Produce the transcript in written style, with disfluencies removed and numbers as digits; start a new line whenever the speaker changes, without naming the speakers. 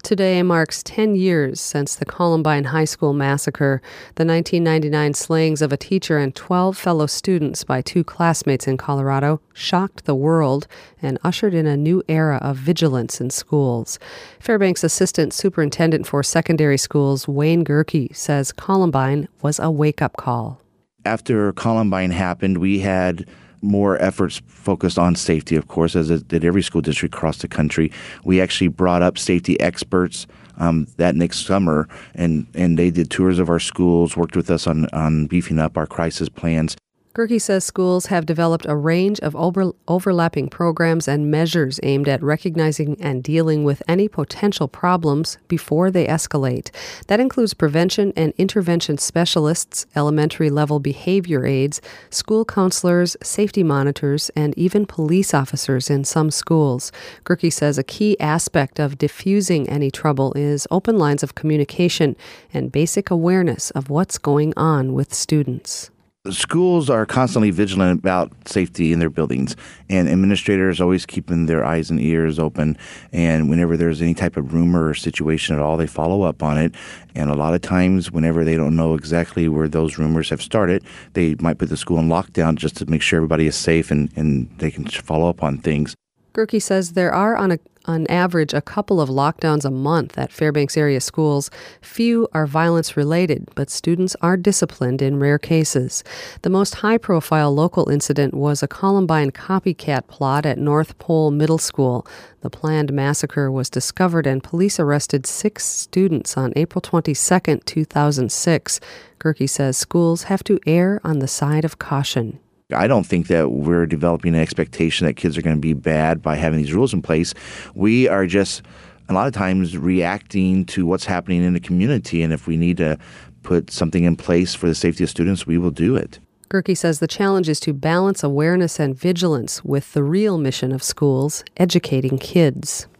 Today marks 10 years since the Columbine High School massacre. The 1999 slayings of a teacher and 12 fellow students by two classmates in Colorado shocked the world and ushered in a new era of vigilance in schools. Fairbanks Assistant Superintendent for Secondary Schools Wayne Gerke says Columbine was a wake-up call.
After Columbine happened, we had more efforts focused on safety, of course, as it did every school district across the country. We actually brought up safety experts that next summer, and they did tours of our schools, worked with us on beefing up our crisis plans.
Gerke says schools have developed a range of overlapping programs and measures aimed at recognizing and dealing with any potential problems before they escalate. That includes prevention and intervention specialists, elementary-level behavior aides, school counselors, safety monitors, and even police officers in some schools. Gerke says a key aspect of diffusing any trouble is open lines of communication and basic awareness of what's going on with students.
Schools are constantly vigilant about safety in their buildings, and administrators always keeping their eyes and ears open. And whenever there's any type of rumor or situation at all, they follow up on it. And a lot of times, whenever they don't know exactly where those rumors have started, they might put the school in lockdown just to make sure everybody is safe and they can follow up on things.
Gerke says there are on average a couple of lockdowns a month at Fairbanks area schools. Few are violence-related, but students are disciplined in rare cases. The most high-profile local incident was a Columbine copycat plot at North Pole Middle School. The planned massacre was discovered and police arrested 6 students on April 22, 2006. Gerke says schools have to err on the side of caution.
I don't think that we're developing an expectation that kids are going to be bad by having these rules in place. We are just a lot of times reacting to what's happening in the community, and if we need to put something in place for the safety of students, we will do it.
Gerke says the challenge is to balance awareness and vigilance with the real mission of schools, educating kids.